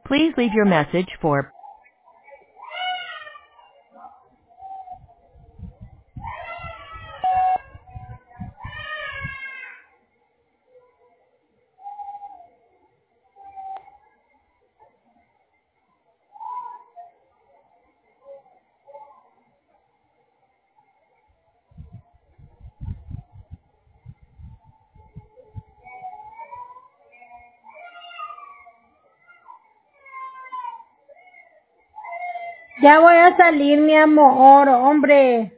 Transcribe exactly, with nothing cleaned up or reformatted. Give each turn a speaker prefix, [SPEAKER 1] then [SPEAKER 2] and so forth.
[SPEAKER 1] Please leave your message for
[SPEAKER 2] Ya voy a salir, mi amor, hombre.